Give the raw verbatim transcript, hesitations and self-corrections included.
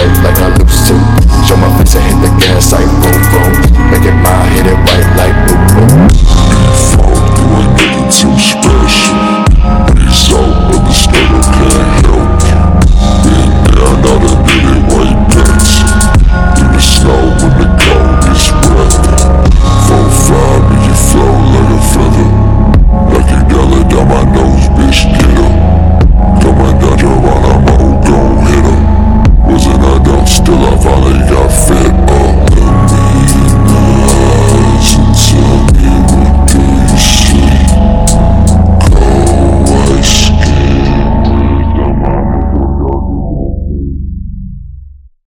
like I lose to. Show my face and hit the gas like boom boom. Make it mine, hit it